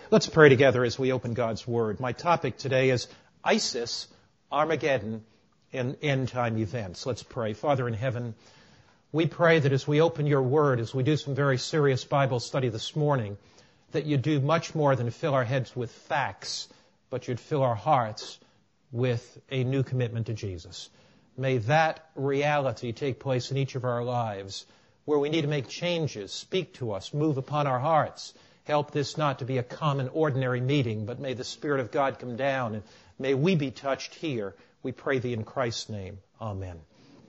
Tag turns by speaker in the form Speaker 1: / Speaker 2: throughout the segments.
Speaker 1: Let's pray together as we open God's Word. My topic today is ISIS, Armageddon, and end-time events. Let's pray. Father in heaven, we pray that as we open your Word, as we do some very serious Bible study this morning, that you do much more than fill our heads with facts, but you'd fill our hearts with a new commitment to Jesus. May that reality take place in each of our lives, where we need to make changes. Speak to us, move upon our hearts. Help this not to be a common, ordinary meeting, but may the Spirit of God come down, and may we be touched here. We pray thee in Christ's name. Amen.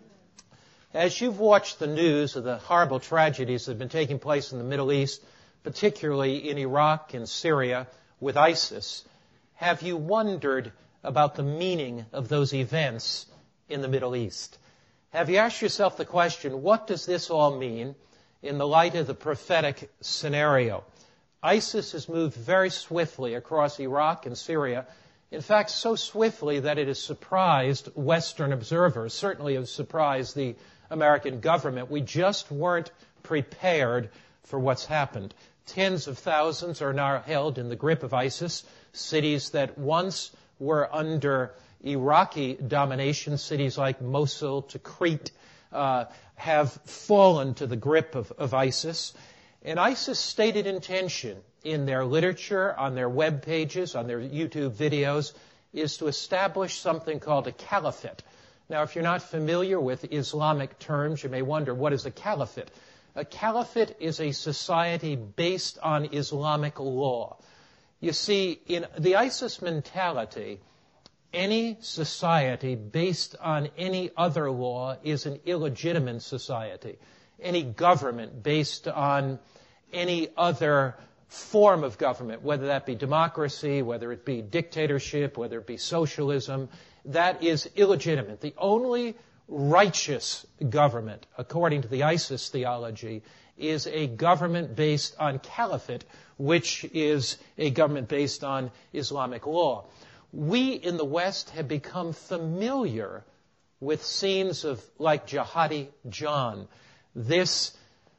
Speaker 1: As you've watched the news of the horrible tragedies that have been taking place in the Middle East, particularly in Iraq and Syria with ISIS, have you wondered about the meaning of those events in the Middle East? Have you asked yourself the question, what does this all mean in the light of the prophetic scenario? ISIS has moved very swiftly across Iraq and Syria. In fact, so swiftly that it has surprised Western observers, certainly has surprised the American government. We just weren't prepared for what's happened. Tens of thousands are now held in the grip of ISIS. Cities that once were under Iraqi domination, cities like Mosul, Tikrit, have fallen to the grip of ISIS. And ISIS' stated intention in their literature, on their web pages, on their YouTube videos, is to establish something called a caliphate. Now, if you're not familiar with Islamic terms, you may wonder, what is a caliphate? A caliphate is a society based on Islamic law. You see, in the ISIS mentality, any society based on any other law is an illegitimate society. Any government based on any other form of government, whether that be democracy, whether it be dictatorship, whether it be socialism, that is illegitimate. The only righteous government, according to the ISIS theology, is a government based on caliphate, which is a government based on Islamic law. We in the West have become familiar with scenes of like Jihadi John, this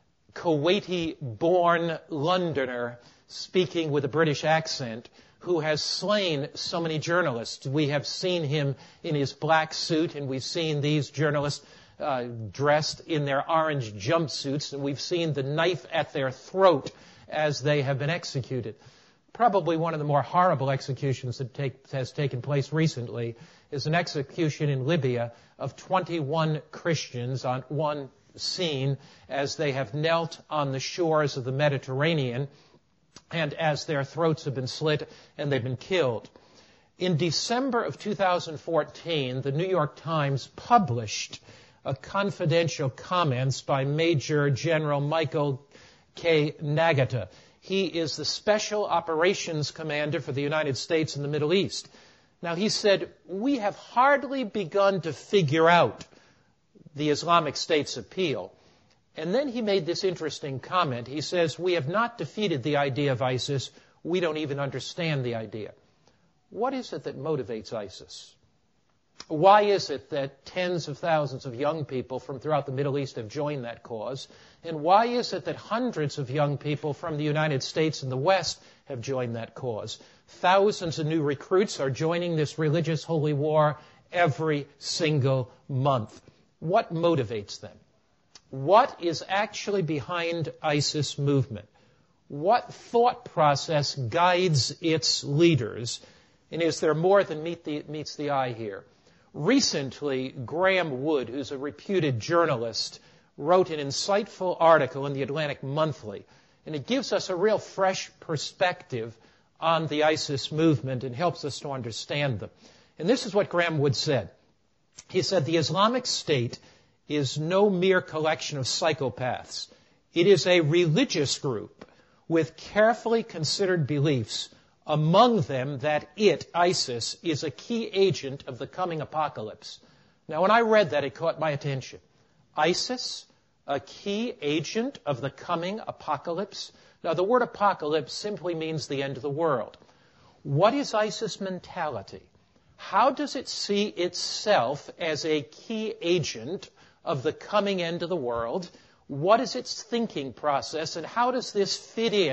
Speaker 1: Kuwaiti-born Londoner speaking with a British accent who has slain so many journalists. We have seen him in his black suit, and we've seen these journalists dressed in their orange jumpsuits, and we've seen the knife at their throat as they have been executed. Probably one of the more horrible executions that has taken place recently is an execution in Libya of 21 Christians on one scene as they have knelt on the shores of the Mediterranean and as their throats have been slit and they've been killed. In December of 2014, the New York Times published a confidential comments by Major General Michael K. Nagata. He is the Special Operations Commander for the United States in the Middle East. Now, he said, we have hardly begun to figure out the Islamic State's appeal. And then he made this interesting comment. He says, we have not defeated the idea of ISIS. We don't even understand the idea. What is it that motivates ISIS? Why is it that tens of thousands of young people from throughout the Middle East have joined that cause? And why is it that hundreds of young people from the United States and the West have joined that cause? Thousands of new recruits are joining this religious holy war every single month. What motivates them? What is actually behind ISIS movement? What thought process guides its leaders? And is there more than meets the eye here? Recently, Graham Wood, who's a reputed journalist, wrote an insightful article in the Atlantic Monthly, and it gives us a real fresh perspective on the ISIS movement and helps us to understand them. And this is what Graham Wood said. He said, the Islamic State is no mere collection of psychopaths. It is a religious group with carefully considered beliefs, among them that ISIS, is a key agent of the coming apocalypse. Now, when I read that, it caught my attention. ISIS, a key agent of the coming apocalypse? Now, the word apocalypse simply means the end of the world. What is ISIS mentality? How does it see itself as a key agent of the coming end of the world? What is its thinking process, and how does this fit in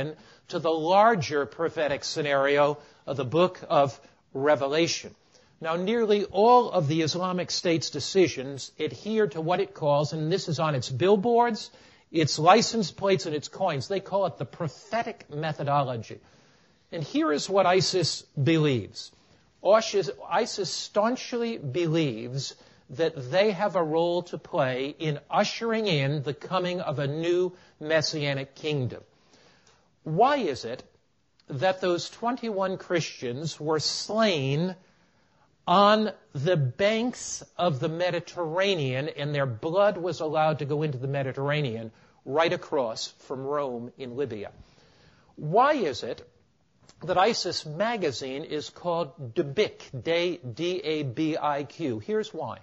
Speaker 1: to the larger prophetic scenario of the book of Revelation. Now, nearly all of the Islamic State's decisions adhere to what it calls, and this is on its billboards, its license plates, and its coins, they call it the prophetic methodology. And here is what ISIS believes. ISIS staunchly believes that they have a role to play in ushering in the coming of a new messianic kingdom. Why is it that those 21 Christians were slain on the banks of the Mediterranean, and their blood was allowed to go into the Mediterranean right across from Rome in Libya? Why is it that ISIS magazine is called Dabiq, D-A-B-I-Q? Here's why.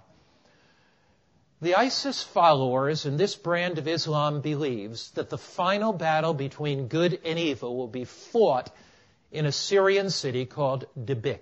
Speaker 1: The ISIS followers in this brand of Islam believes that the final battle between good and evil will be fought in a Syrian city called Dabiq.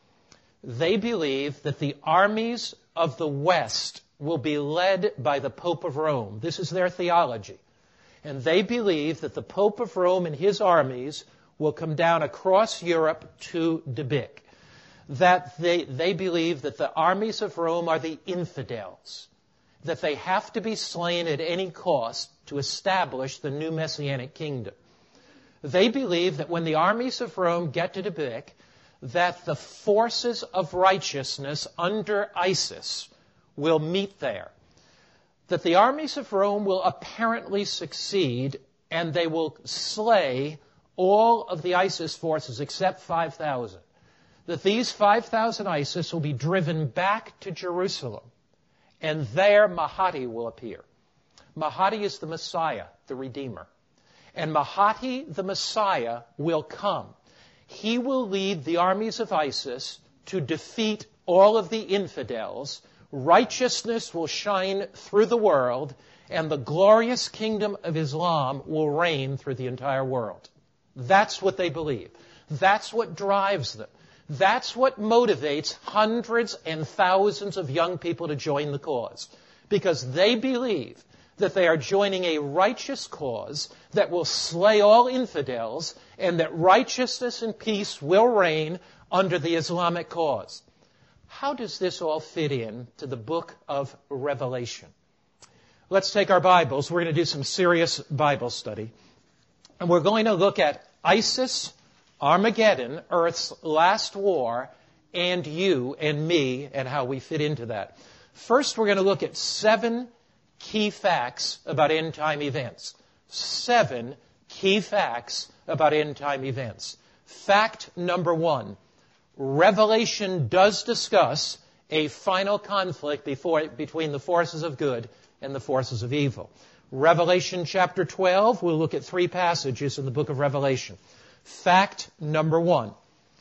Speaker 1: They believe that the armies of the West will be led by the Pope of Rome. This is their theology. And they believe that the Pope of Rome and his armies will come down across Europe to Dabiq. That they believe that the armies of Rome are the infidels, that they have to be slain at any cost to establish the new messianic kingdom. They believe that when the armies of Rome get to Dabiq, that the forces of righteousness under ISIS will meet there. That the armies of Rome will apparently succeed, and they will slay all of the ISIS forces except 5,000. That these 5,000 ISIS will be driven back to Jerusalem, and there Mahdi will appear. Mahdi is the Messiah, the Redeemer. And Mahdi, the Messiah, will come. He will lead the armies of ISIS to defeat all of the infidels. Righteousness will shine through the world, and the glorious kingdom of Islam will reign through the entire world. That's what they believe. That's what drives them. That's what motivates hundreds and thousands of young people to join the cause. Because they believe that they are joining a righteous cause that will slay all infidels, and that righteousness and peace will reign under the Islamic cause. How does this all fit in to the book of Revelation? Let's take our Bibles. We're going to do some serious Bible study. And we're going to look at ISIS, Armageddon, Earth's last war, and you and me, and how we fit into that. First, we're going to look at 7 key facts about end-time events. 7 key facts about end-time events. Fact number 1, Revelation does discuss a final conflict between the forces of good and the forces of evil. Revelation chapter 12, we'll look at 3 passages in the book of Revelation. Fact number 1,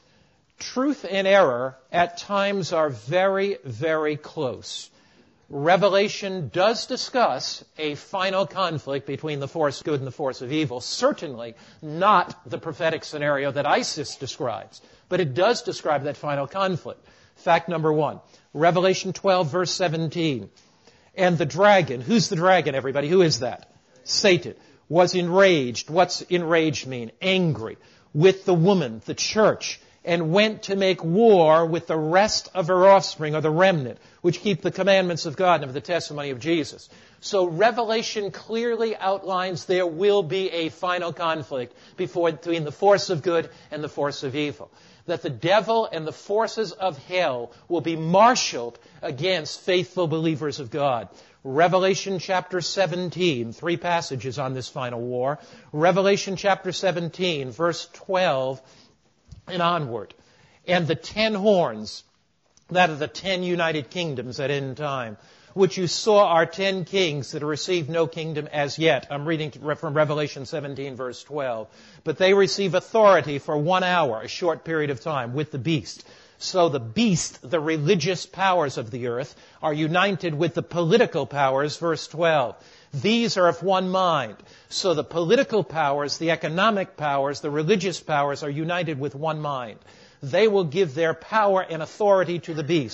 Speaker 1: truth and error at times are very, very close. Revelation does discuss a final conflict between the force of good and the force of evil. Certainly not the prophetic scenario that ISIS describes, but it does describe that final conflict. Fact number 1, Revelation 12, verse 17. And the dragon, who's the dragon, everybody? Who is that? Satan. Was enraged. What's enraged mean? Angry. With the woman, the church, and went to make war with the rest of her offspring, or the remnant, which keep the commandments of God and of the testimony of Jesus. So Revelation clearly outlines there will be a final conflict between the force of good and the force of evil. That the devil and the forces of hell will be marshaled against faithful believers of God. Revelation chapter 17, 3 passages on this final war. Revelation chapter 17, verse 12 and onward. And the 10 horns, that are the 10 united kingdoms at end time, which you saw are 10 kings that have received no kingdom as yet. I'm reading from Revelation 17, verse 12. But they receive authority for 1 hour, a short period of time, with the beast. So the beast, the religious powers of the earth, are united with the political powers, verse 12. These are of one mind. So the political powers, the economic powers, the religious powers are united with one mind. They will give their power and authority to the beast.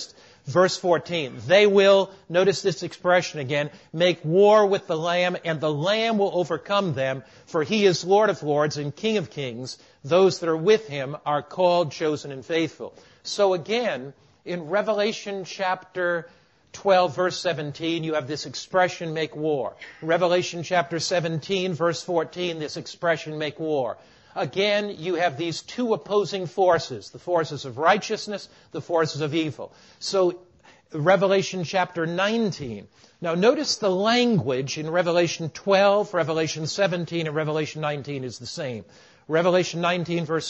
Speaker 1: Verse 14, they will, notice this expression again, make war with the Lamb, and the Lamb will overcome them, for he is Lord of lords and King of kings. Those that are with him are called, chosen, and faithful. So again, in Revelation chapter 12, verse 17, you have this expression, make war. Revelation chapter 17, verse 14, this expression, make war. Again, you have these two opposing forces, the forces of righteousness, the forces of evil. So, Revelation chapter 19. Now, notice the language in Revelation 12, Revelation 17, and Revelation 19 is the same. Revelation 19, verse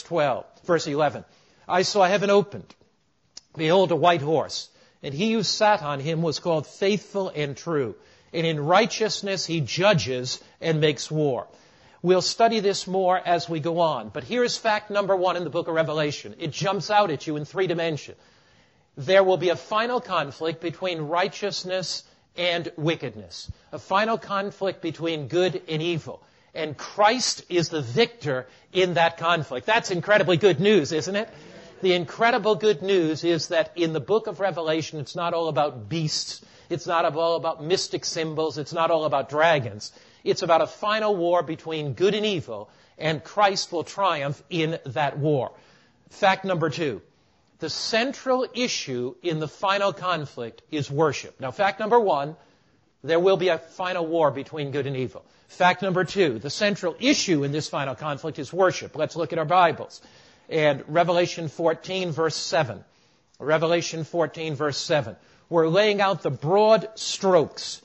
Speaker 1: 11. I saw heaven opened. Behold, a white horse. And he who sat on him was called Faithful and True. And in righteousness he judges and makes war. We'll study this more as we go on. But here's fact number one in the book of Revelation. It jumps out at you in 3 dimensions. There will be a final conflict between righteousness and wickedness. A final conflict between good and evil. And Christ is the victor in that conflict. That's incredibly good news, isn't it? The incredible good news is that in the book of Revelation, it's not all about beasts. It's not all about mystic symbols. It's not all about dragons. It's about a final war between good and evil, and Christ will triumph in that war. Fact number 2. The central issue in the final conflict is worship. Now, fact number 1, there will be a final war between good and evil. Fact number 2, the central issue in this final conflict is worship. Let's look at our Bibles. And Revelation 14, verse 7. Revelation 14, verse 7. We're laying out the broad strokes.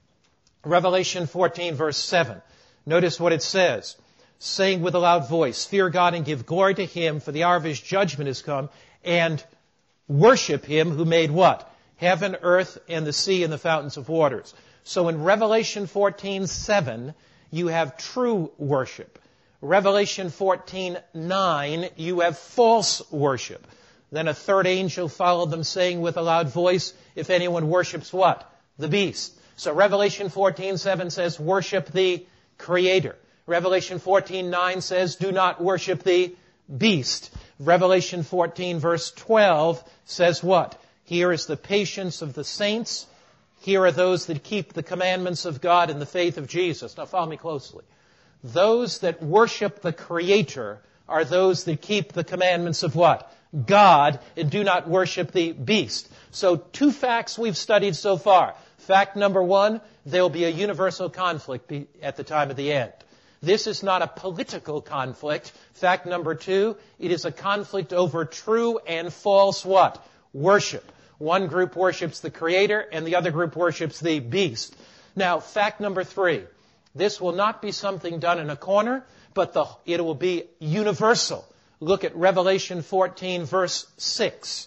Speaker 1: Revelation 14, verse 7. Notice what it says. Saying with a loud voice, fear God and give glory to him, for the hour of his judgment is come, and worship him who made what? Heaven, earth, and the sea, and the fountains of waters. So in Revelation 14, 7, you have true worship. Revelation 14, 9, you have false worship. Then a third angel followed them, saying with a loud voice, if anyone worships what? The beast. So Revelation 14:7 says, worship the Creator. Revelation 14:9 says, do not worship the beast. Revelation 14, verse 12 says what? Here is the patience of the saints. Here are those that keep the commandments of God in the faith of Jesus. Now follow me closely. Those that worship the Creator are those that keep the commandments of what? God, and do not worship the beast. So 2 facts we've studied so far. Fact number 1, there will be a universal conflict at the time of the end. This is not a political conflict. Fact number 2, it is a conflict over true and false what? Worship. One group worships the Creator and the other group worships the beast. Now, fact number 3, this will not be something done in a corner, but it will be universal. Look at Revelation 14, verse 6.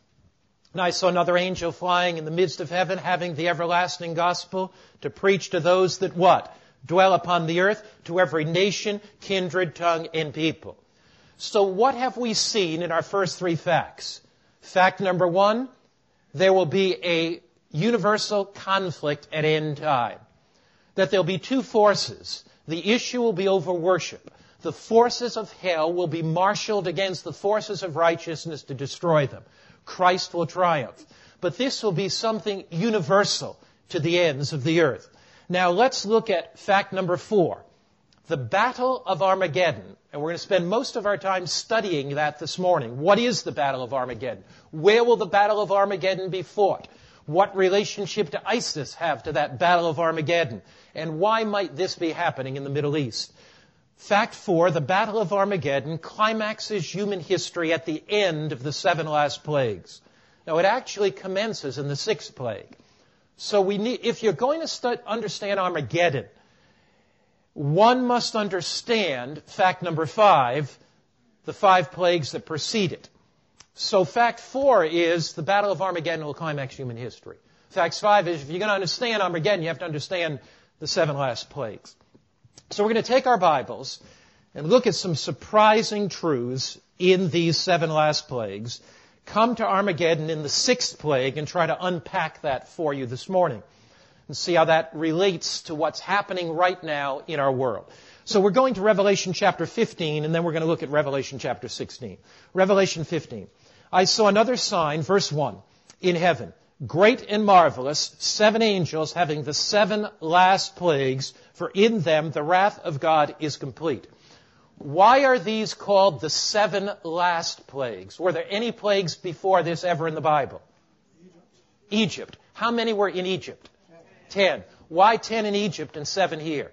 Speaker 1: And I saw another angel flying in the midst of heaven, having the everlasting gospel to preach to those that what? Dwell upon the earth, to every nation, kindred, tongue, and people. So what have we seen in our first 3 facts? Fact number 1, there will be a universal conflict at end time. That there'll be 2 forces. The issue will be over worship. The forces of hell will be marshaled against the forces of righteousness to destroy them. Christ will triumph. But this will be something universal to the ends of the earth. Now let's look at fact number 4. The Battle of Armageddon. And we're going to spend most of our time studying that this morning. What is the Battle of Armageddon? Where will the Battle of Armageddon be fought? What relationship do ISIS have to that Battle of Armageddon? And why might this be happening in the Middle East? Fact 4, the Battle of Armageddon climaxes human history at the end of the 7 last plagues. Now, it actually commences in the 6th plague. So if you're going to understand Armageddon, one must understand fact number 5, the 5 plagues that precede it. So fact 4 is the Battle of Armageddon will climax human history. Fact 5 is if you're going to understand Armageddon, you have to understand the 7 last plagues. So we're going to take our Bibles and look at some surprising truths in these 7 last plagues, come to Armageddon in the 6th plague, and try to unpack that for you this morning and see how that relates to what's happening right now in our world. So we're going to Revelation chapter 15, and then we're going to look at Revelation chapter 16. Revelation 15. I saw another sign, verse 1. in heaven. Great and marvelous, 7 angels having the 7 last plagues, for in them the wrath of God is complete. Why are these called the 7 last plagues? Were there any plagues before this ever in the Bible? Egypt. How many were in Egypt? 10. Why 10 in Egypt and 7 here?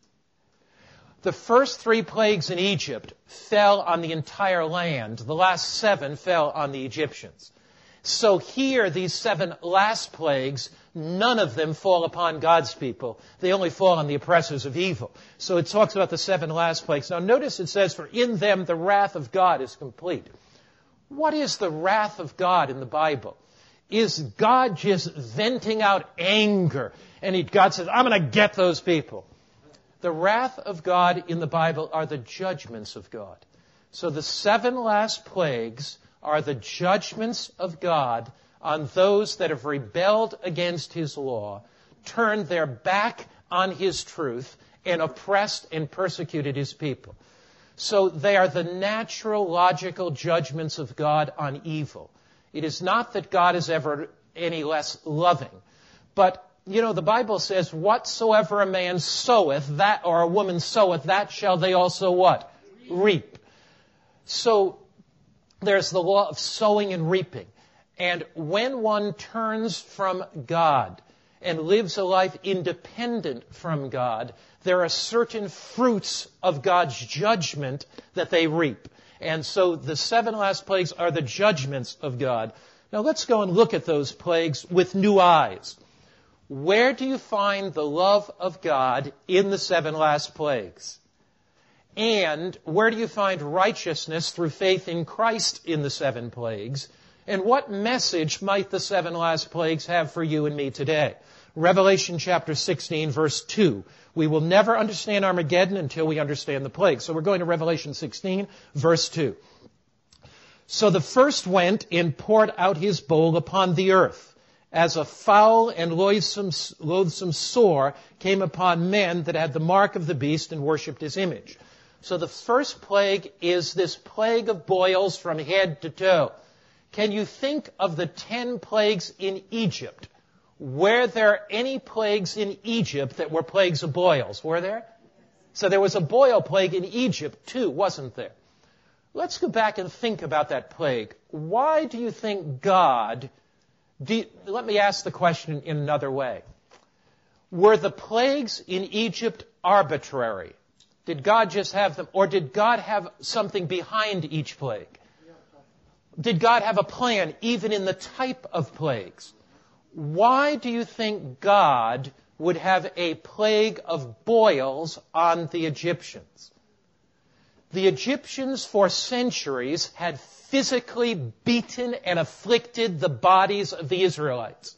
Speaker 1: The first 3 plagues in Egypt fell on the entire land. The last 7 fell on the Egyptians. So here, these 7 last plagues, none of them fall upon God's people. They only fall on the oppressors of evil. So it talks about the 7 last plagues. Now notice it says, for in them the wrath of God is complete. What is the wrath of God in the Bible? Is God just venting out anger? And God says, I'm going to get those people. The wrath of God in the Bible are the judgments of God. So the 7 last plagues are the judgments of God on those that have rebelled against His law, turned their back on His truth, and oppressed and persecuted His people. So they are the natural, logical judgments of God on evil. It is not that God is ever any less loving. But, the Bible says, whatsoever a man soweth, that, or a woman soweth, that shall they also what? Reap. So, there's the law of sowing and reaping. And when one turns from God and lives a life independent from God, there are certain fruits of God's judgment that they reap. And so the 7 last plagues are the judgments of God. Now let's go and look at those plagues with new eyes. Where do you find the love of God in the 7 last plagues? And where do you find righteousness through faith in Christ in the 7 plagues? And what message might the 7 last plagues have for you and me today? Revelation chapter 16, verse 2. We will never understand Armageddon until we understand the plagues. So we're going to Revelation 16, verse 2. So the first went and poured out his bowl upon the earth, as a foul and loathsome sore came upon men that had the mark of the beast and worshipped his image. So the first plague is this plague of boils from head to toe. Can you think of the 10 plagues in Egypt? Were there any plagues in Egypt that were plagues of boils? Were there? So there was a boil plague in Egypt too, wasn't there? Let's go back and think about that plague. Why do you think God... let me ask the question in another way. Were the plagues in Egypt arbitrary? Did God just have them, or did God have something behind each plague? Did God have a plan even in the type of plagues? Why do you think God would have a plague of boils on the Egyptians? The Egyptians for centuries had physically beaten and afflicted the bodies of the Israelites.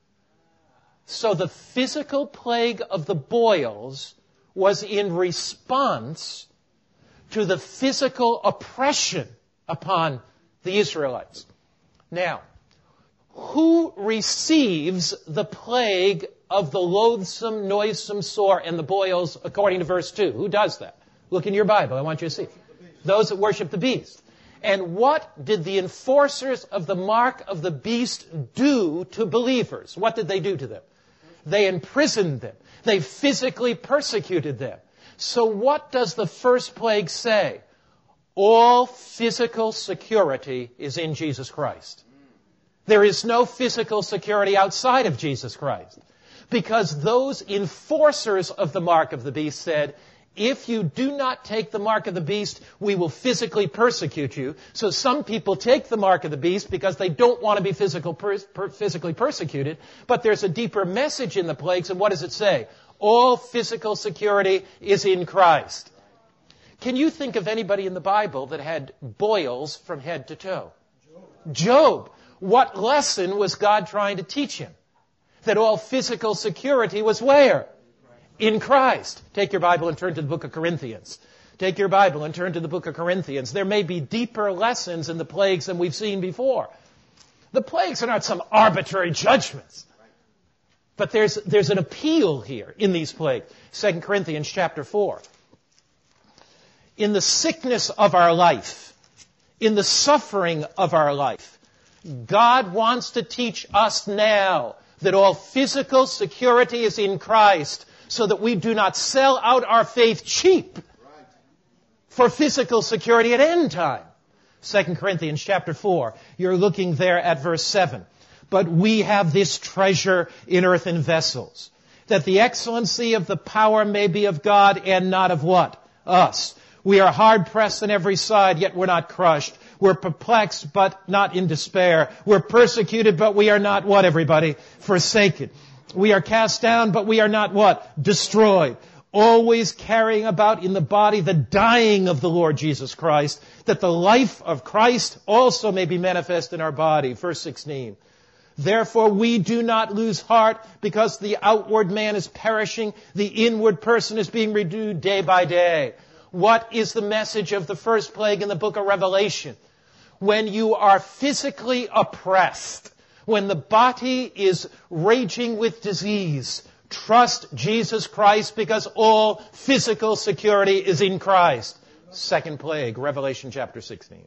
Speaker 1: So the physical plague of the boils was in response to the physical oppression upon the Israelites. Now, who receives the plague of the loathsome, noisome sore and the boils according to verse 2? Who does that? Look in your Bible. I want you to see. Those that worship the beast. And what did the enforcers of the mark of the beast do to believers? What did they do to them? They imprisoned them. They physically persecuted them. So what does the first plague say? All physical security is in Jesus Christ. There is no physical security outside of Jesus Christ. Because those enforcers of the mark of the beast said, if you do not take the mark of the beast, we will physically persecute you. So some people take the mark of the beast because they don't want to be physically persecuted. But there's a deeper message in the plagues, and what does it say? All physical security is in Christ. Can you think of anybody in the Bible that had boils from head to toe? Job. What lesson was God trying to teach him? That all physical security was where? In Christ. Take your Bible and turn to the book of Corinthians. Take your Bible and turn to the book of Corinthians. There may be deeper lessons in the plagues than we've seen before. The plagues are not some arbitrary judgments. But there's an appeal here in these plagues. 2 Corinthians chapter 4. In the sickness of our life, in the suffering of our life, God wants to teach us now that all physical security is in Christ, so that we do not sell out our faith cheap for physical security at end time. 2 Corinthians chapter 4, you're looking there at verse 7. But we have this treasure in earthen vessels, that the excellency of the power may be of God and not of what? Us. We are hard pressed on every side, yet we're not crushed. We're perplexed, but not in despair. We're persecuted, but we are not what, everybody? Forsaken. We are cast down, but we are not what? Destroyed. Always carrying about in the body the dying of the Lord Jesus Christ, that the life of Christ also may be manifest in our body. Verse 16. Therefore we do not lose heart, because the outward man is perishing, the inward person is being renewed day by day. What is the message of the first plague in the book of Revelation? When you are physically oppressed, when the body is raging with disease, trust Jesus Christ, because all physical security is in Christ. Second plague, Revelation chapter 16.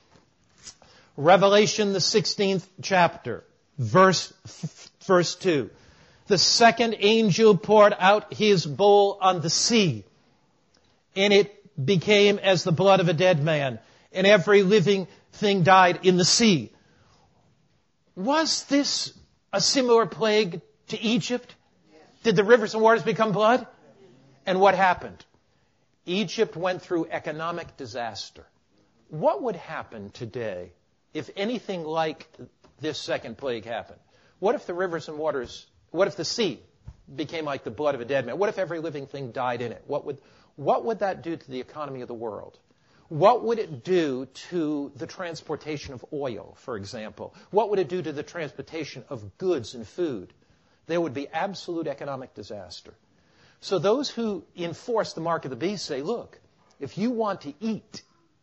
Speaker 1: Revelation, the 16th chapter, verse 2. The second angel poured out his bowl on the sea, and it became as the blood of a dead man, and every living thing died in the sea. Was this a similar plague to Egypt? Did the rivers and waters become blood? And what happened? Egypt went through economic disaster. What would happen today if anything like this second plague happened? What if the rivers and waters, what if the sea became like the blood of a dead man? What if every living thing died in it? What would that do to the economy of the world? What would it do to the transportation of oil, for example? What would it do to the transportation of goods and food? There would be absolute economic disaster. So those who enforce the mark of the beast say, look, if you want to eat,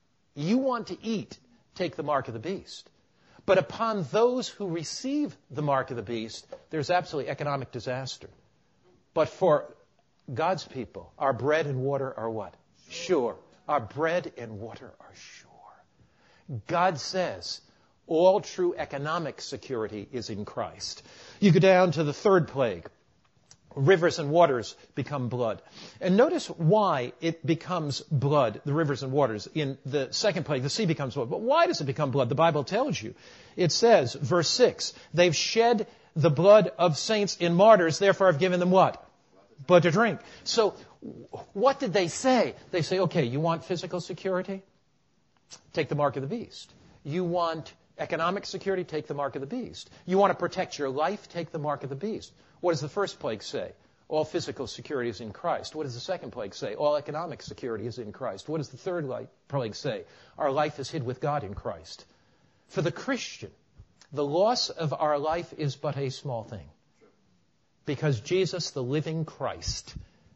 Speaker 1: take the mark of the beast. But upon those who receive the mark of the beast, there's absolutely economic disaster. But for God's people, our bread and water are what? Sure. Our bread and water are sure. God says all true economic security is in Christ. You go down to the third plague. Rivers and waters become blood. And notice why it becomes blood, the rivers and waters. In the second plague, the sea becomes blood. But why does it become blood? The Bible tells you. It says, verse 6, they've shed the blood of saints and martyrs, therefore I've given them what? Blood to drink. So what did they say? They say, okay, you want physical security? Take the mark of the beast. You want economic security? Take the mark of the beast. You want to protect your life? Take the mark of the beast. What does the first plague say? All physical security is in Christ. What does the second plague say? All economic security is in Christ. What does the third plague say? Our life is hid with God in Christ. For the Christian, the loss of our life is but a small thing. Because Jesus, the living Christ,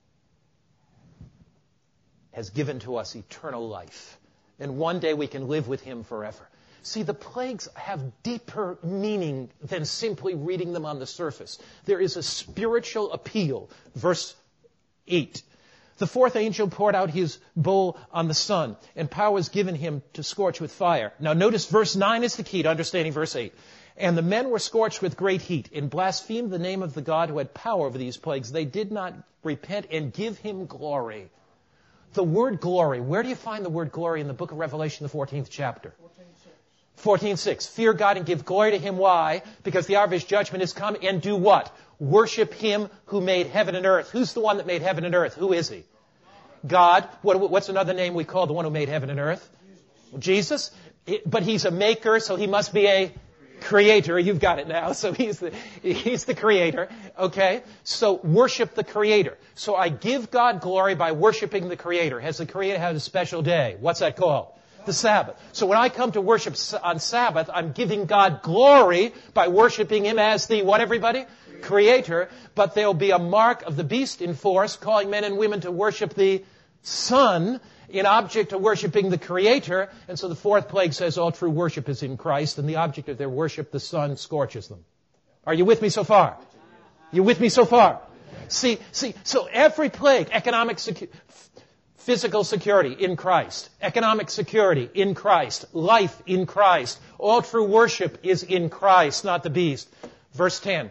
Speaker 1: has given to us eternal life. And one day we can live with him forever. See, the plagues have deeper meaning than simply reading them on the surface. There is a spiritual appeal. Verse 8. The fourth angel poured out his bowl on the sun, and power was given him to scorch with fire. Now notice verse 9 is the key to understanding verse 8. And the men were scorched with great heat, and blasphemed the name of the God who had power over these plagues. They did not repent and give him glory. The word glory, where do you find the word glory in the book of Revelation, the 14th chapter? 14:6. Fear God and give glory to him. Why? Because the hour of his judgment has come, and do what? Worship him who made heaven and earth. Who's the one that made heaven and earth? Who is he? God. What's another name we call the one who made heaven and earth? Jesus. But he's a maker, so he must be a creator. You've got it now. So he's the creator. Okay? So worship the creator. So I give God glory by worshiping the creator. Has the creator had a special day? What's that called? The Sabbath. So when I come to worship on Sabbath, I'm giving God glory by worshiping him as the, what everybody? Creator. But there'll be a mark of the beast in force, calling men and women to worship the Son in object of worshiping the Creator. And so the fourth plague says all true worship is in Christ, and the object of their worship, the Son, scorches them. Are you with me so far? You with me so far? See, so every plague, economic security, Physical security in Christ. Economic security in Christ. Life in Christ. All true worship is in Christ, not the beast. Verse 10.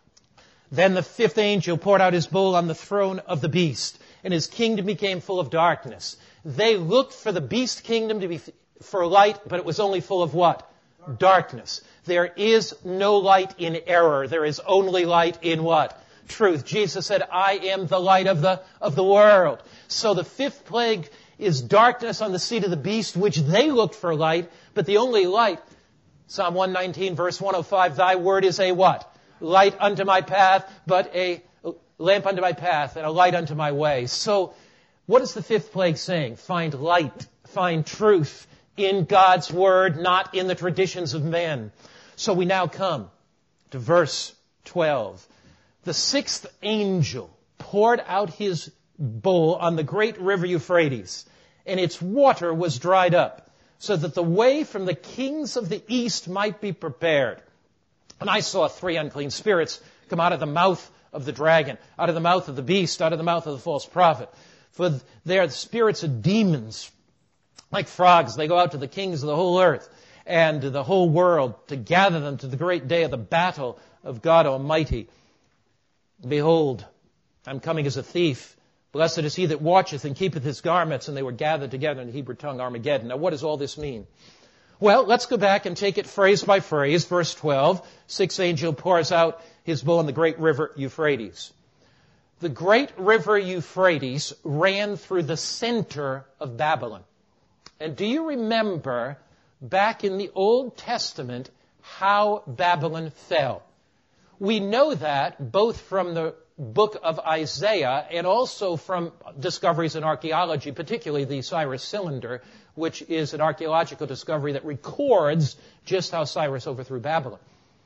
Speaker 1: Then the fifth angel poured out his bowl on the throne of the beast, and his kingdom became full of darkness. They looked for the beast kingdom to be for light, but it was only full of what? Darkness. There is no light in error. There is only light in what? Truth. Jesus said, I am the light of the world. So the fifth plague is darkness on the seat of the beast, which they looked for light, but the only light, Psalm 119, verse 105, thy word is a what? Light unto my path, but a lamp unto my path and a light unto my way. So what is the fifth plague saying? Find light, find truth in God's word, not in the traditions of men. So we now come to verse 12. The sixth angel poured out his bowl on the great river Euphrates, and its water was dried up, so that the way from the kings of the east might be prepared. And I saw three unclean spirits come out of the mouth of the dragon, out of the mouth of the beast, out of the mouth of the false prophet. For they are the spirits of demons. Like frogs, they go out to the kings of the whole earth and to the whole world to gather them to the great day of the battle of God Almighty. Behold, I'm coming as a thief. Blessed is he that watcheth and keepeth his garments. And they were gathered together in the Hebrew tongue, Armageddon. Now, what does all this mean? Well, let's go back and take it phrase by phrase. Verse 12, sixth angel pours out his bowl on the great river Euphrates. The great river Euphrates ran through the center of Babylon. And do you remember back in the Old Testament how Babylon fell? We know that both from the book of Isaiah and also from discoveries in archaeology, particularly the Cyrus Cylinder, which is an archaeological discovery that records just how Cyrus overthrew Babylon.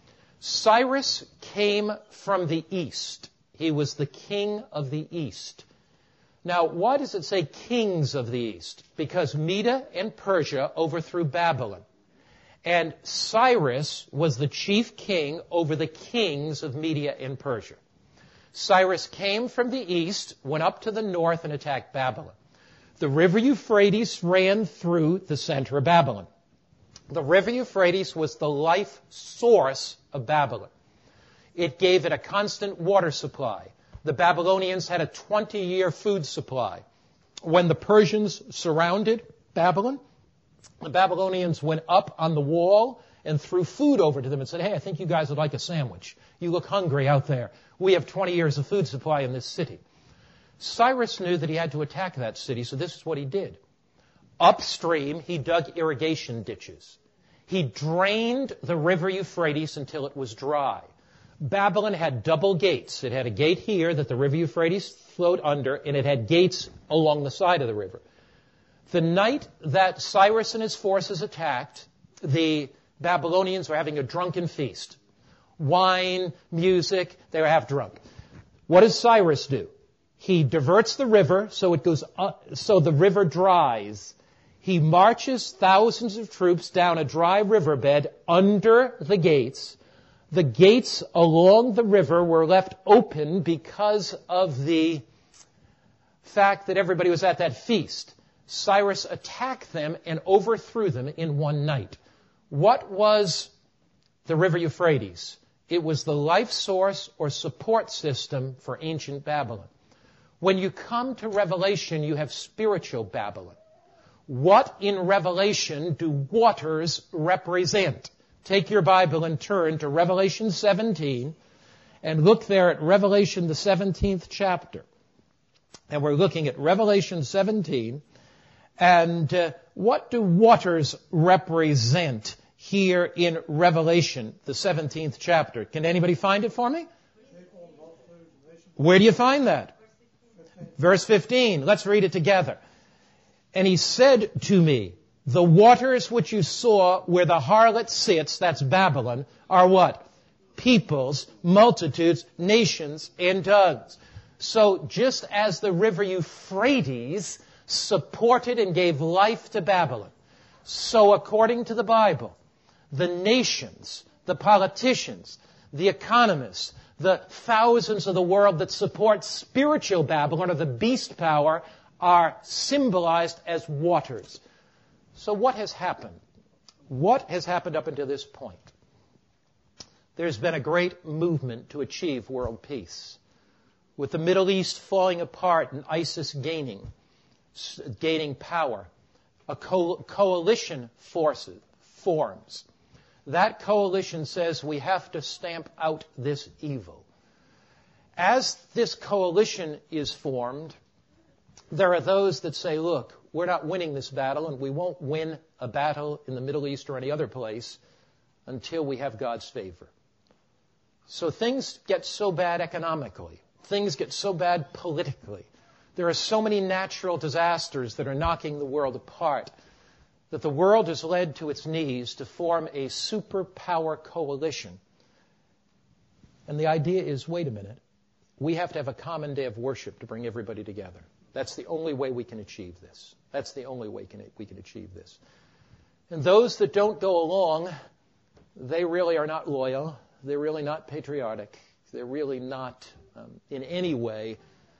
Speaker 1: Cyrus came from the east. He was the king of the east. Now, why does it say kings of the east? Because Media and Persia overthrew Babylon. And Cyrus was the chief king over the kings of Media and Persia. Cyrus came from the east, went up to the north, and attacked Babylon. The river Euphrates ran through the center of Babylon. The river Euphrates was the life source of Babylon. It gave it a constant water supply. The Babylonians had a 20-year food supply. When the Persians surrounded Babylon, the Babylonians went up on the wall and threw food over to them and said, hey, I think you guys would like a sandwich. You look hungry out there. We have 20 years of food supply in this city. Cyrus knew that he had to attack that city, so this is what he did. Upstream, he dug irrigation ditches. He drained the river Euphrates until it was dry. Babylon had double gates. It had a gate here that the river Euphrates flowed under, and it had gates along the side of the river. The night that Cyrus and his forces attacked, the Babylonians were having a drunken feast. Wine, music, they were half drunk. What does Cyrus do? He diverts the river so it goes so the river dries. He marches thousands of troops down a dry riverbed under the gates. The gates along the river were left open because of the fact that everybody was at that feast. Cyrus attacked them and overthrew them in one night. What was the river Euphrates? It was the life source or support system for ancient Babylon. When you come to Revelation, you have spiritual Babylon. What in Revelation do waters represent? Take your Bible and turn to Revelation 17 and look there at Revelation, the 17th chapter. And we're looking at Revelation 17. And what do waters represent here in Revelation, the 17th chapter? Can anybody find it for me? Where do you find that? Verse 15. Let's read it together. And he said to me, the waters which you saw where the harlot sits, that's Babylon, are what? Peoples, multitudes, nations, and tongues. So just as the river Euphrates supported and gave life to Babylon, so according to the Bible, the nations, the politicians, the economists, the thousands of the world that support spiritual Babylon or the beast power are symbolized as waters. So what has happened? What has happened up until this point? There's been a great movement to achieve world peace, with the Middle East falling apart and ISIS gaining power. A coalition forms. That coalition says we have to stamp out this evil. As this coalition is formed, there are those that say, look, we're not winning this battle, and we won't win a battle in the Middle East or any other place until we have God's favor. So things get so bad economically. Things get so bad politically. There are so many natural disasters that are knocking the world apart that the world is led to its knees to form a superpower coalition. And the idea is, wait a minute, we have to have a common day of worship to bring everybody together. That's the only way we can achieve this. That's the only way we can achieve this. And those that don't go along, they really are not loyal. They're really not patriotic. They're really not in any way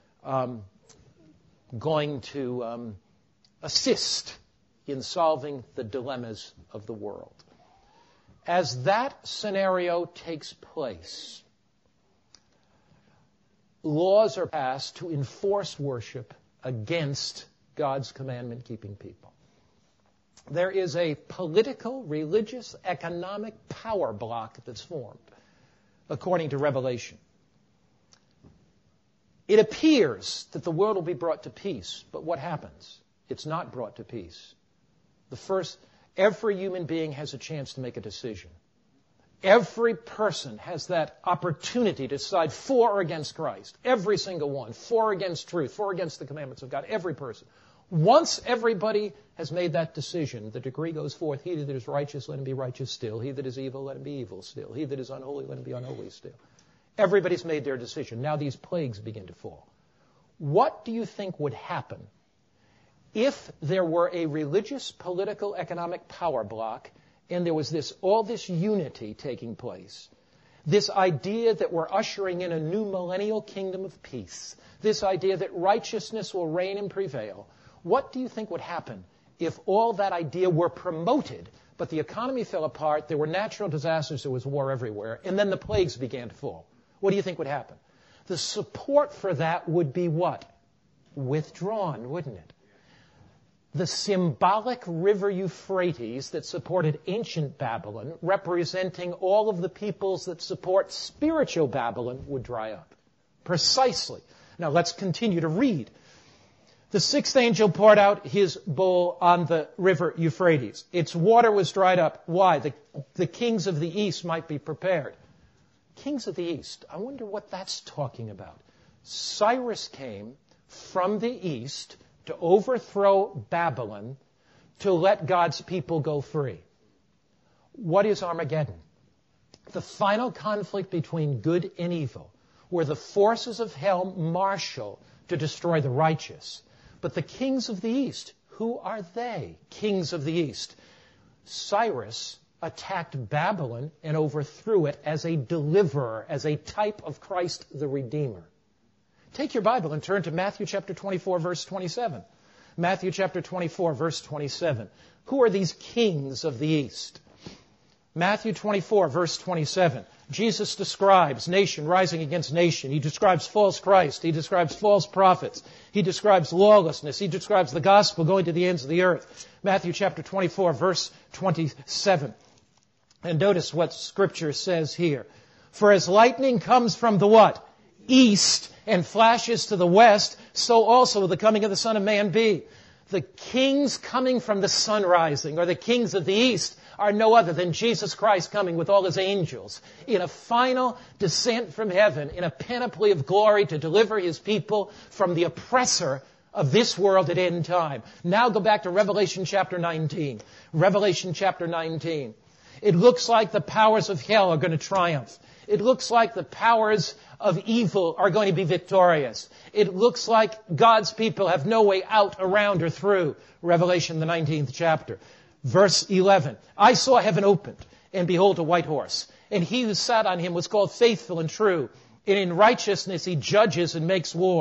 Speaker 1: going to assist in solving the dilemmas of the world. As that scenario takes place, laws are passed to enforce worship against God's commandment-keeping people. There is a political, religious, economic power block that's formed, according to Revelation. It appears that the world will be brought to peace, but what happens? It's not brought to peace. Every human being has a chance to make a decision. Every person has that opportunity to decide for or against Christ. Every single one. For or against truth. For or against the commandments of God. Every person. Once everybody has made that decision, the decree goes forth, he that is righteous, let him be righteous still. He that is evil, let him be evil still. He that is unholy, let him be unholy still. Everybody's made their decision. Now these plagues begin to fall. What do you think would happen if there were a religious, political, economic power block and there was all this unity taking place? This idea that we're ushering in a new millennial kingdom of peace. This idea that righteousness will reign and prevail. What do you think would happen if all that idea were promoted, but the economy fell apart, there were natural disasters, there was war everywhere, and then the plagues began to fall? What do you think would happen? The support for that would be what? Withdrawn, wouldn't it? The symbolic river Euphrates that supported ancient Babylon, representing all of the peoples that support spiritual Babylon, would dry up. Precisely. Now let's continue to read. The sixth angel poured out his bowl on the river Euphrates. Its water was dried up. Why? The kings of the east might be prepared. Kings of the east. I wonder what that's talking about. Cyrus came from the east to overthrow Babylon, to let God's people go free. What is Armageddon? The final conflict between good and evil, where the forces of hell marshal to destroy the righteous. But the kings of the east, who are they? Kings of the east. Cyrus attacked Babylon and overthrew it as a deliverer, as a type of Christ the Redeemer. Take your Bible and turn to Matthew chapter 24, verse 27. Matthew chapter 24, verse 27. Who are these kings of the east? Matthew 24, verse 27. Jesus describes nation rising against nation. He describes false Christ. He describes false prophets. He describes lawlessness. He describes the gospel going to the ends of the earth. Matthew chapter 24, verse 27. And notice what Scripture says here. For as lightning comes from the what? East, and flashes to the west, so also will the coming of the Son of Man be. The kings coming from the sun rising, or the kings of the east, are no other than Jesus Christ coming with all his angels in a final descent from heaven, in a panoply of glory to deliver his people from the oppressor of this world at end time. Now go back to Revelation chapter 19. Revelation chapter 19. It looks like the powers of hell are going to triumph. It looks like the powers of evil are going to be victorious. It looks like God's people have no way out, around, or through. Revelation, the 19th chapter. Verse 11. I saw heaven opened, and behold a white horse. And he who sat on him was called Faithful and True. And in righteousness he judges and makes war.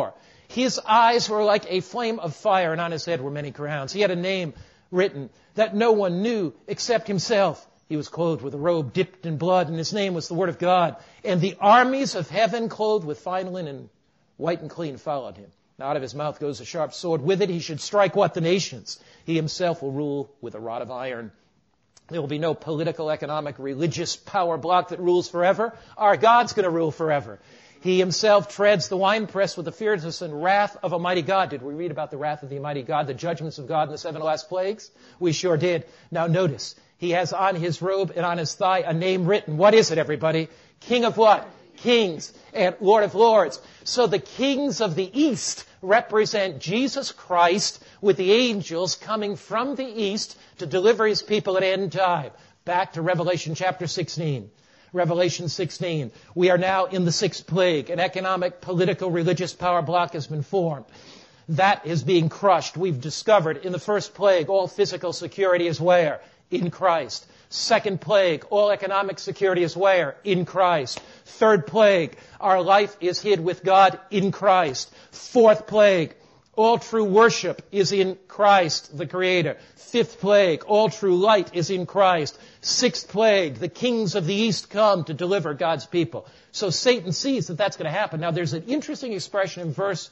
Speaker 1: His eyes were like a flame of fire, and on his head were many crowns. He had a name written that no one knew except himself. He was clothed with a robe dipped in blood, and his name was the Word of God. And the armies of heaven, clothed with fine linen, white and clean, followed him. Now out of his mouth goes a sharp sword. With it he should strike what? The nations. He himself will rule with a rod of iron. There will be no political, economic, religious power block that rules forever. Our God's going to rule forever. He himself treads the winepress with the fierceness and wrath of a mighty God. Did we read about the wrath of the mighty God, the judgments of God in the 7 last plagues? We sure did. Now notice, he has on his robe and on his thigh a name written. What is it, everybody? King of what? Kings and Lord of Lords. So the kings of the East represent Jesus Christ with the angels coming from the East to deliver his people at end time. Back to Revelation chapter 16. Revelation 16. We are now in the 6th plague. An economic, political, religious power block has been formed. That is being crushed. We've discovered in the 1st plague, all physical security is where? In Christ. 2nd plague, all economic security is where? In Christ. 3rd plague, our life is hid with God in Christ. 4th plague, all true worship is in Christ, the Creator. 5th plague, all true light is in Christ. 6th plague, the kings of the East come to deliver God's people. So Satan sees that that's going to happen. Now there's an interesting expression in verse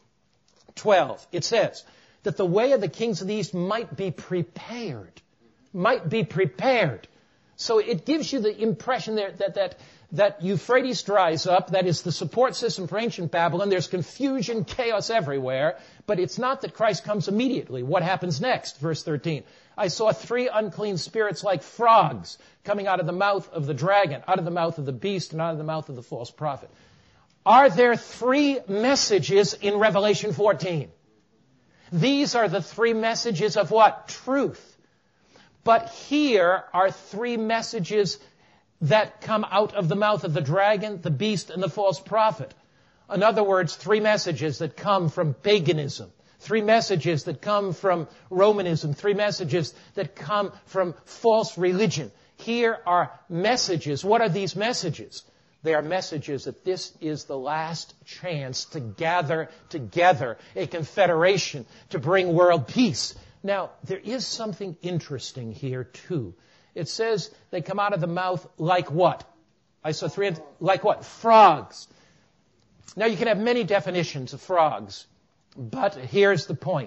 Speaker 1: 12. It says that the way of the kings of the East might be prepared. Might be prepared. So it gives you the impression there that Euphrates dries up. That is the support system for ancient Babylon. There's confusion, chaos everywhere. But it's not that Christ comes immediately. What happens next? Verse 13. I saw 3 unclean spirits like frogs coming out of the mouth of the dragon, out of the mouth of the beast, and out of the mouth of the false prophet. Are there 3 messages in Revelation 14? These are the 3 messages of what? Truth. But here are 3 messages that come out of the mouth of the dragon, the beast, and the false prophet. In other words, 3 messages that come from paganism. 3 messages that come from Romanism. 3 messages that come from false religion. Here are messages. What are these messages? They are messages that this is the last chance to gather together a confederation to bring world peace. Now, there is something interesting here, too. It says they come out of the mouth like what? I saw 3, like what? Frogs. Now, you can have many definitions of frogs, but here's the point.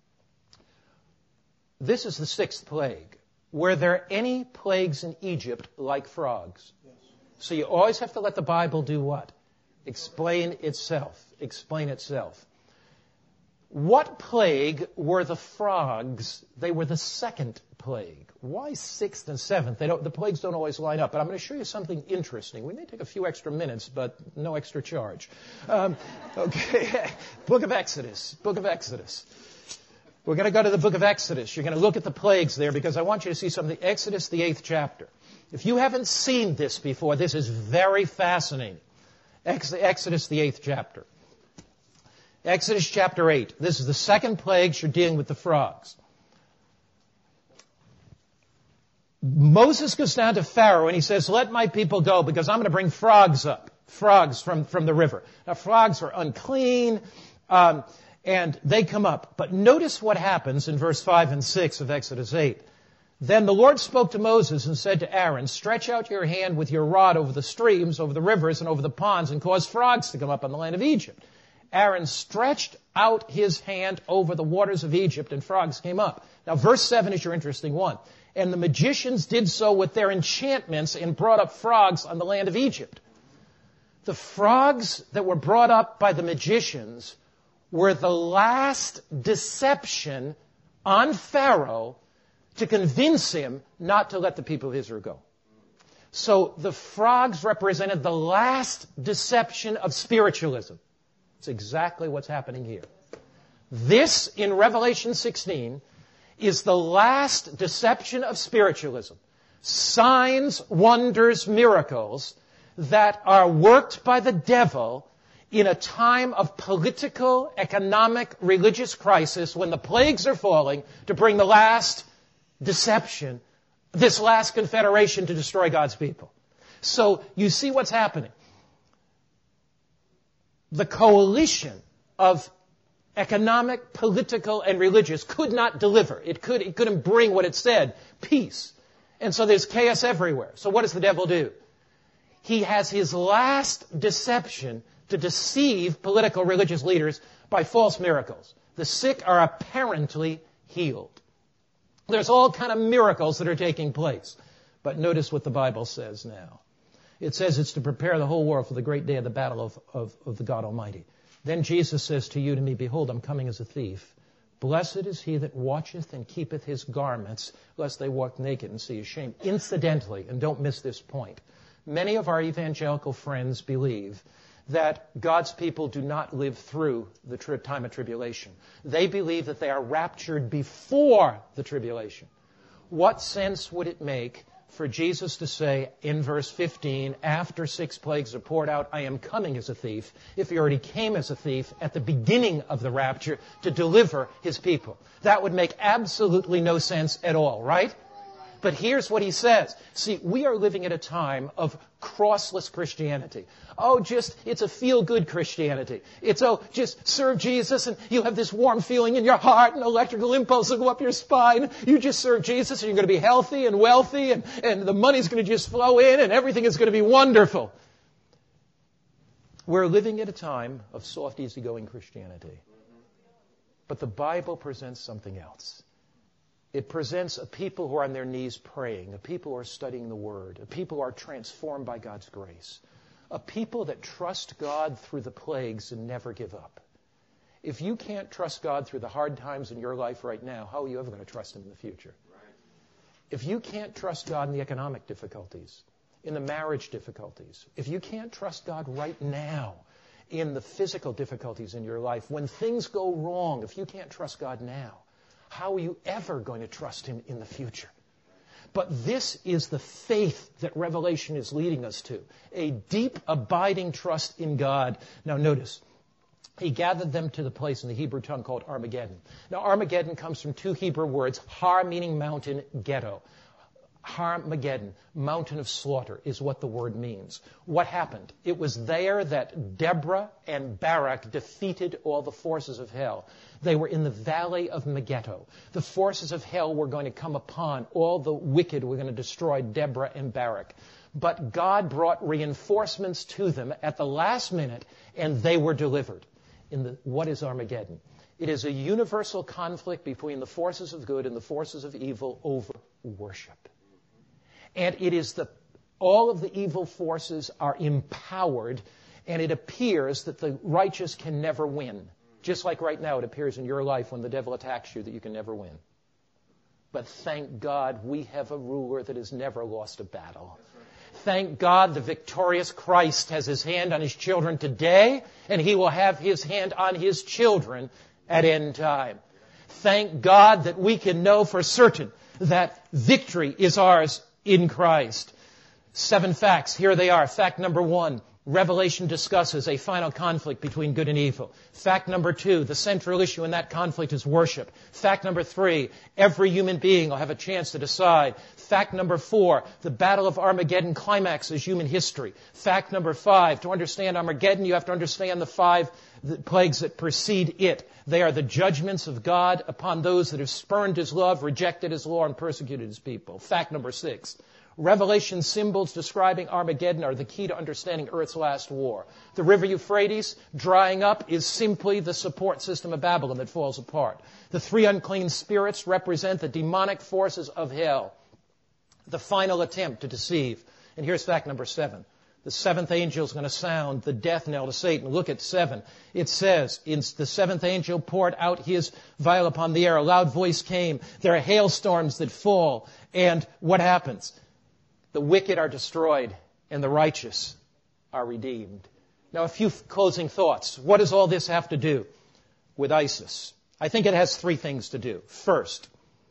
Speaker 1: This is the 6th plague. Were there any plagues in Egypt like frogs? Yes. So you always have to let the Bible do what? Explain itself. Explain itself. What plague were the frogs? They were the 2nd plague. Why 6th and 7th? The plagues don't always line up. But I'm going to show you something interesting. We may take a few extra minutes, but no extra charge. Okay. Book of Exodus. Book of Exodus. We're going to go to the book of Exodus. You're going to look at the plagues there because I want you to see something. Exodus, the 8th chapter. If you haven't seen this before, this is very fascinating. Exodus, the 8th chapter. Exodus chapter 8. This is the 2nd plague. You're dealing with the frogs. Moses goes down to Pharaoh and he says, let my people go because I'm going to bring frogs up. Frogs from the river. Now, frogs are unclean, and they come up. But notice what happens in verse 5 and 6 of Exodus 8. Then the Lord spoke to Moses and said to Aaron, stretch out your hand with your rod over the streams, over the rivers, and over the ponds, and cause frogs to come up on the land of Egypt. Aaron stretched out his hand over the waters of Egypt, and frogs came up. Now, verse 7 is your interesting one. And the magicians did so with their enchantments and brought up frogs on the land of Egypt. The frogs that were brought up by the magicians were the last deception on Pharaoh to convince him not to let the people of Israel go. So the frogs represented the last deception of spiritualism. It's exactly what's happening here. This, in Revelation 16, is the last deception of spiritualism. Signs, wonders, miracles that are worked by the devil in a time of political, economic, religious crisis when the plagues are falling to bring the last deception, this last confederation to destroy God's people. So you see what's happening. The coalition of economic, political, and religious, could not deliver. It couldn't bring what it said, peace. And so there's chaos everywhere. So what does the devil do? He has his last deception to deceive political religious leaders by false miracles. The sick are apparently healed. There's all kind of miracles that are taking place. But notice what the Bible says now. It says it's to prepare the whole world for the great day of the battle of the God Almighty. Then Jesus says to you and to me, behold, I'm coming as a thief. Blessed is he that watcheth and keepeth his garments, lest they walk naked and see his shame. Incidentally, and don't miss this point, many of our evangelical friends believe that God's people do not live through the time of tribulation. They believe that they are raptured before the tribulation. What sense would it make for Jesus to say in verse 15, after 6 plagues are poured out, I am coming as a thief, if he already came as a thief at the beginning of the rapture to deliver his people? That would make absolutely no sense at all, right? But here's what he says. See, we are living at a time of crossless Christianity. It's a feel-good Christianity. Just serve Jesus and you'll have this warm feeling in your heart and electrical impulse will go up your spine. You just serve Jesus and you're going to be healthy and wealthy and the money's going to just flow in and everything is going to be wonderful. We're living at a time of soft, easygoing Christianity. But the Bible presents something else. It presents a people who are on their knees praying, a people who are studying the Word, a people who are transformed by God's grace, a people that trust God through the plagues and never give up. If you can't trust God through the hard times in your life right now, how are you ever going to trust Him in the future? If you can't trust God in the economic difficulties, in the marriage difficulties, if you can't trust God right now in the physical difficulties in your life, when things go wrong, if you can't trust God now, how are you ever going to trust Him in the future? But this is the faith that Revelation is leading us to, a deep, abiding trust in God. Now notice, He gathered them to the place in the Hebrew tongue called Armageddon. Now Armageddon comes from 2 Hebrew words, har meaning mountain, ghetto. Armageddon, mountain of slaughter, is what the word means. What happened? It was there that Deborah and Barak defeated all the forces of hell. They were in the valley of Megiddo. The forces of hell were going to come upon all the wicked, were going to destroy Deborah and Barak. But God brought reinforcements to them at the last minute, and they were delivered. What is Armageddon? It is a universal conflict between the forces of good and the forces of evil over worship. And it is all of the evil forces are empowered, and it appears that the righteous can never win. Just like right now it appears in your life when the devil attacks you that you can never win. But thank God we have a ruler that has never lost a battle. Thank God the victorious Christ has His hand on His children today, and He will have His hand on His children at end time. Thank God that we can know for certain that victory is ours in Christ. 7 facts. Here they are. Fact number 1. Revelation discusses a final conflict between good and evil. Fact number 2, the central issue in that conflict is worship. Fact number 3, every human being will have a chance to decide. Fact number 4, the Battle of Armageddon climaxes human history. Fact number 5, to understand Armageddon, you have to understand the 5 plagues that precede it. They are the judgments of God upon those that have spurned His love, rejected His law, and persecuted His people. Fact number 6, Revelation symbols describing Armageddon are the key to understanding Earth's last war. The river Euphrates drying up is simply the support system of Babylon that falls apart. The 3 unclean spirits represent the demonic forces of hell. The final attempt to deceive. And here's fact number 7. The 7th angel is going to sound the death knell to Satan. Look at 7. It says, the 7th angel poured out his vial upon the air. A loud voice came. There are hailstorms that fall. And what happens? The wicked are destroyed and the righteous are redeemed. Now, a few closing thoughts. What does all this have to do with ISIS? I think it has 3 things to do. First,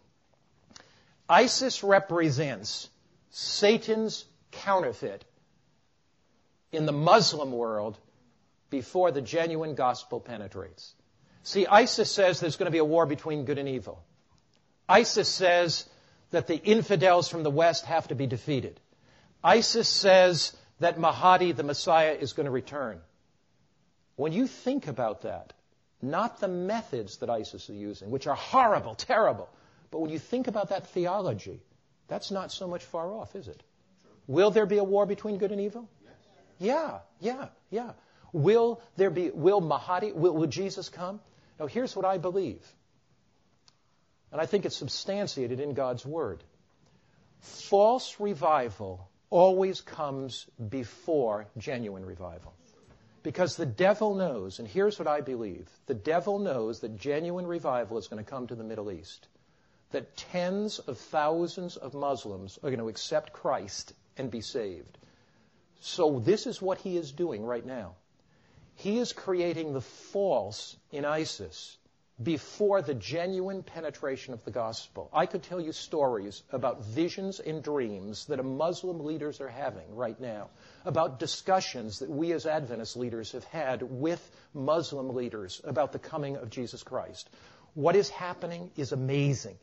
Speaker 1: ISIS represents Satan's counterfeit in the Muslim world before the genuine gospel penetrates. See, ISIS says there's going to be a war between good and evil. ISIS says that the infidels from the West have to be defeated. ISIS says that Mahdi, the Messiah, is going to return. When you think about that, not the methods that ISIS are using, which are horrible, terrible. But when you think about that theology, that's not so much far off, is it? Will there be a war between good and evil? Yeah. Will Jesus come? Now, here's what I believe. And I think it's substantiated in God's Word. False revival always comes before genuine revival. Because the devil knows, and here's what I believe, the devil knows that genuine revival is going to come to the Middle East. That tens of thousands of Muslims are going to accept Christ and be saved. So this is what he is doing right now. He is creating the false in ISIS before the genuine penetration of the gospel. I could tell you stories about visions and dreams that Muslim leaders are having right now, about discussions that we as Adventist leaders have had with Muslim leaders about the coming of Jesus Christ. What is happening is amazing.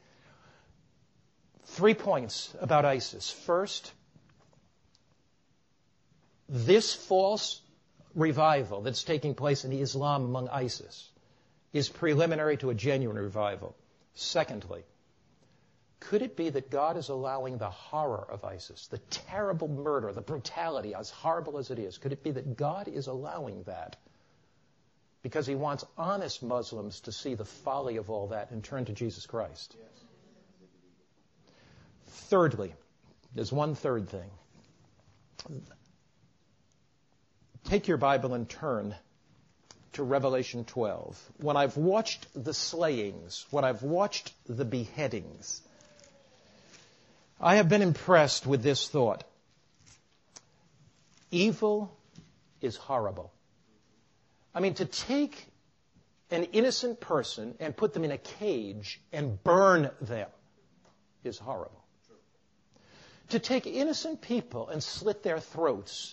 Speaker 1: 3 points about ISIS. First, this false revival that's taking place in Islam among ISIS is preliminary to a genuine revival. Secondly, could it be that God is allowing the horror of ISIS, the terrible murder, the brutality, as horrible as it is, could it be that God is allowing that because he wants honest Muslims to see the folly of all that and turn to Jesus Christ? Yes. Thirdly, there's one third thing. Take your Bible and turn to Revelation 12. When I've watched the slayings, when I've watched the beheadings, I have been impressed with this thought. Evil is horrible. I mean, to take an innocent person and put them in a cage and burn them is horrible. To take innocent people and slit their throats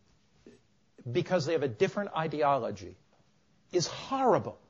Speaker 1: because they have a different ideology is horrible.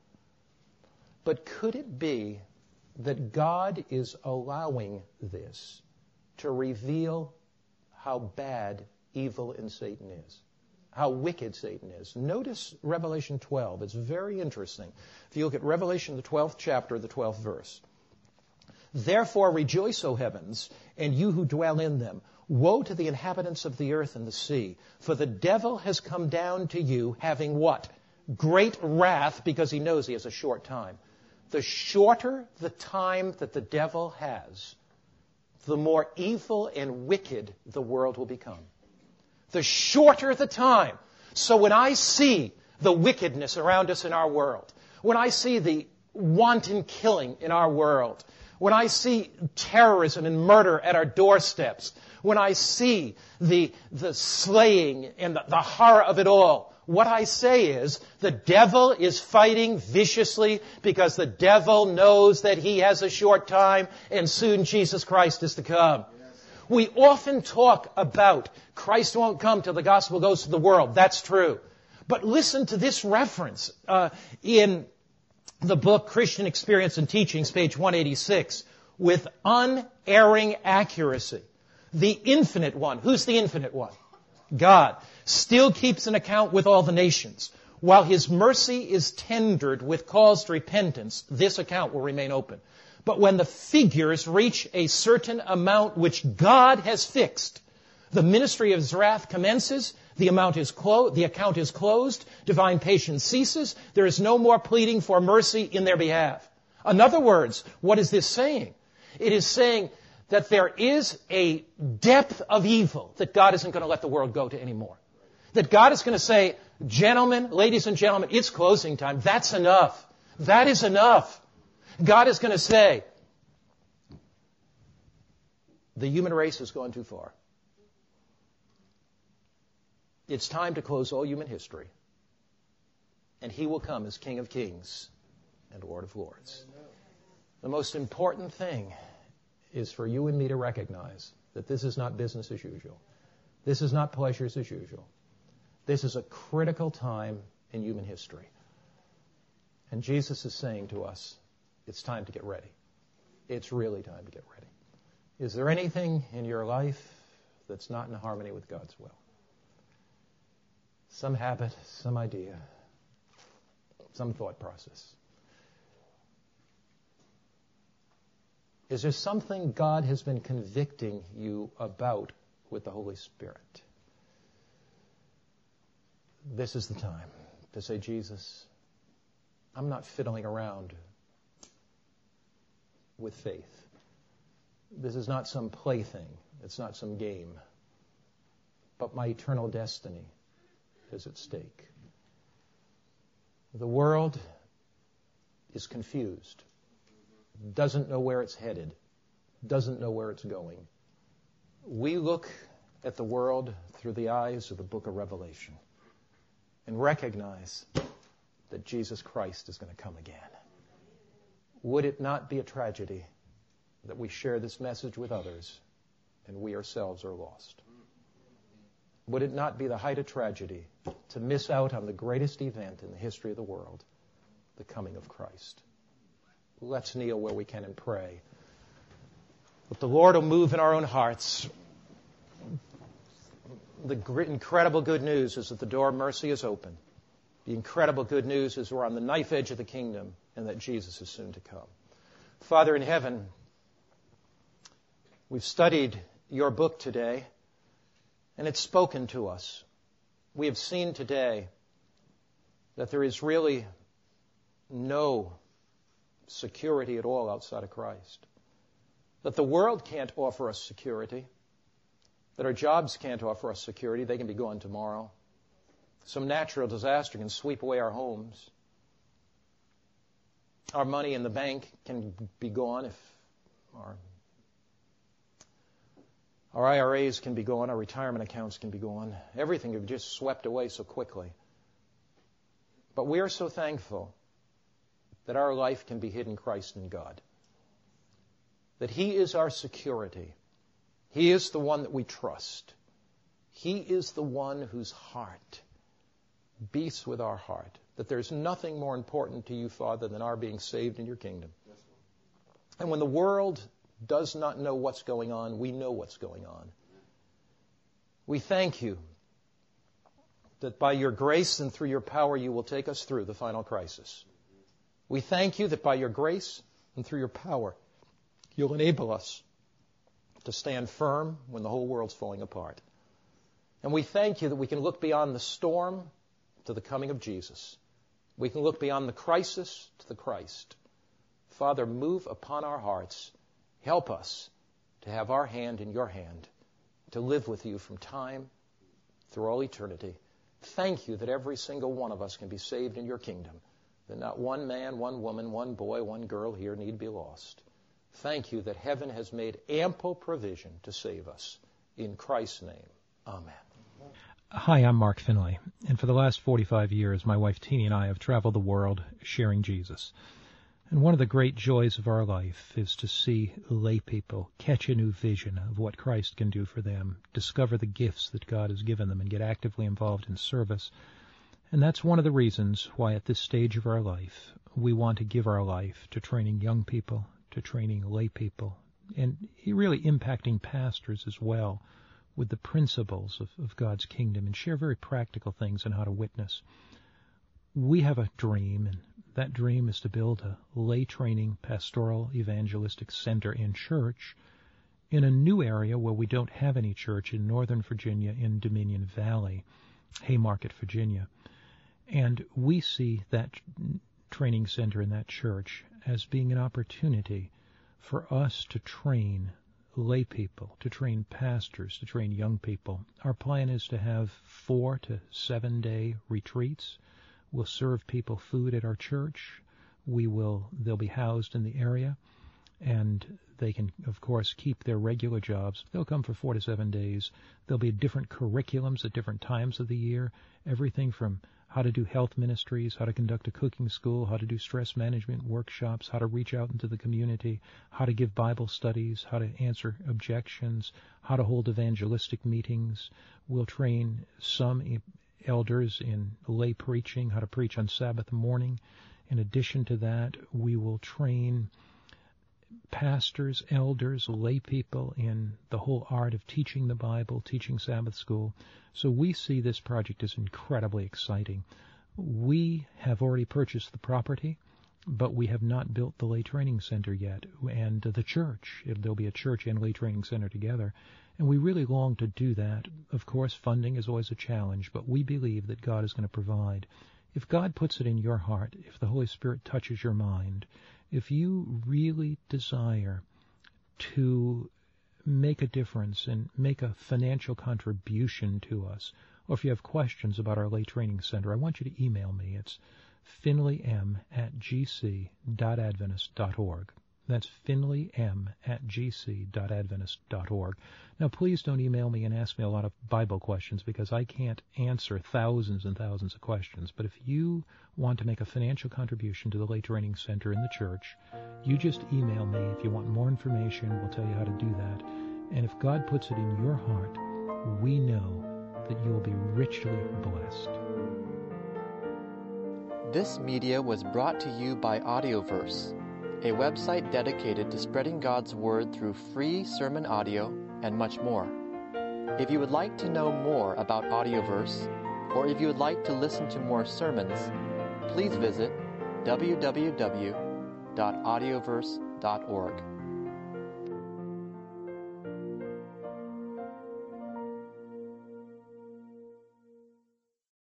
Speaker 1: But could it be that God is allowing this to reveal how bad evil in Satan is, how wicked Satan is? Notice Revelation 12. It's very interesting. If you look at Revelation, the 12th chapter, the 12th verse. Therefore rejoice, O heavens, and you who dwell in them. Woe to the inhabitants of the earth and the sea, for the devil has come down to you having what? Great wrath, because he knows he has a short time. The shorter the time that the devil has, the more evil and wicked the world will become. The shorter the time. So when I see the wickedness around us in our world, when I see the wanton killing in our world, when I see terrorism and murder at our doorsteps, when I see the slaying and the horror of it all, what I say is the devil is fighting viciously because the devil knows that he has a short time and soon Jesus Christ is to come. Yes. We often talk about Christ won't come till the gospel goes to the world. That's true. But listen to this reference in the book Christian Experience and Teachings, page 186, with unerring accuracy. The infinite one. Who's the infinite one? God. Still keeps an account with all the nations. While his mercy is tendered with calls to repentance, this account will remain open. But when the figures reach a certain amount which God has fixed, the ministry of his wrath commences, the account is closed, divine patience ceases, there is no more pleading for mercy in their behalf. In other words, what is this saying? It is saying that there is a depth of evil that God isn't going to let the world go to anymore. That God is going to say, gentlemen, ladies and gentlemen, it's closing time. That's enough. That is enough. God is going to say, the human race has gone too far. It's time to close all human history. And he will come as King of Kings and Lord of Lords. The most important thing is for you and me to recognize that this is not business as usual. This is not pleasures as usual. This is a critical time in human history. And Jesus is saying to us, it's time to get ready. It's really time to get ready. Is there anything in your life that's not in harmony with God's will? Some habit, some idea, some thought process. Is there something God has been convicting you about with the Holy Spirit? This is the time to say, Jesus, I'm not fiddling around with faith. This is not some plaything. It's not some game. But my eternal destiny is at stake. The world is confused, doesn't know where it's headed, doesn't know where it's going. We look at the world through the eyes of the book of Revelation and recognize that Jesus Christ is going to come again. Would it not be a tragedy that we share this message with others and we ourselves are lost? Would it not be the height of tragedy to miss out on the greatest event in the history of the world, the coming of Christ? Let's kneel where we can and pray. But the Lord will move in our own hearts. The incredible good news is that the door of mercy is open. The incredible good news is we're on the knife edge of the kingdom and that Jesus is soon to come. Father in heaven, we've studied your book today, and it's spoken to us. We have seen today that there is really no security at all outside of Christ. That the world can't offer us security. That our jobs can't offer us security. They can be gone tomorrow. Some natural disaster can sweep away our homes. Our money in the bank can be gone if our IRAs can be gone, our retirement accounts can be gone. Everything can be just swept away so quickly. But we are so thankful that our life can be hid in Christ and God. That He is our security. He is the one that we trust. He is the one whose heart beats with our heart. That there's nothing more important to you, Father, than our being saved in your kingdom. And when the world does not know what's going on, we know what's going on. We thank you that by your grace and through your power you will take us through the final crisis. We thank you that by your grace and through your power you'll enable us to stand firm when the whole world's falling apart. And we thank you that we can look beyond the storm to the coming of Jesus. We can look beyond the crisis to the Christ. Father, move upon our hearts. Help us to have our hand in your hand, to live with you from time through all eternity. Thank you that every single one of us can be saved in your kingdom, that not one man, one woman, one boy, one girl here need be lost. Thank you that heaven has made ample provision to save us. In Christ's name, amen.
Speaker 2: Hi, I'm Mark Finley, and for the last 45 years, my wife Teenie and I have traveled the world sharing Jesus. And one of the great joys of our life is to see lay people catch a new vision of what Christ can do for them, discover the gifts that God has given them, and get actively involved in service. And that's one of the reasons why at this stage of our life, we want to give our life to training young people, to training lay people, and really impacting pastors as well with the principles of God's kingdom, and share very practical things on how to witness. We have a dream, and that dream is to build a lay training pastoral evangelistic center and church in a new area where we don't have any church in Northern Virginia in Dominion Valley, Haymarket, Virginia. And we see that training center in that church as being an opportunity for us to train lay people, to train pastors, to train young people. Our plan is to have 4 to 7 day retreats. We'll serve people food at our church. They'll be housed in the area, and they can, of course, keep their regular jobs. They'll come for 4 to 7 days. There'll be different curriculums at different times of the year, everything from how to do health ministries, how to conduct a cooking school, how to do stress management workshops, how to reach out into the community, how to give Bible studies, how to answer objections, how to hold evangelistic meetings. We'll train some elders in lay preaching, how to preach on Sabbath morning. In addition to that, we will train pastors, elders, lay people in the whole art of teaching the Bible, teaching Sabbath school. So we see this project as incredibly exciting. We have already purchased the property, but we have not built the lay training center yet, and the church. There'll be a church and lay training center together, and we really long to do that. Of course, funding is always a challenge, but we believe that God is going to provide. If God puts it in your heart, if the Holy Spirit touches your mind, if you really desire to make a difference and make a financial contribution to us, or if you have questions about our lay training center, I want you to email me. It's finleym@gc.adventist.org. That's finleym@gc.adventist.org. Now, please don't email me and ask me a lot of Bible questions, because I can't answer thousands and thousands of questions. But if you want to make a financial contribution to the Lay Training Center in the church, you just email me. If you want more information, we'll tell you how to do that. And if God puts it in your heart, we know that you will be richly blessed.
Speaker 3: This media was brought to you by Audioverse, a website dedicated to spreading God's Word through free sermon audio and much more. If you would like to know more about Audioverse, or if you would like to listen to more sermons, please visit www.audioverse.org.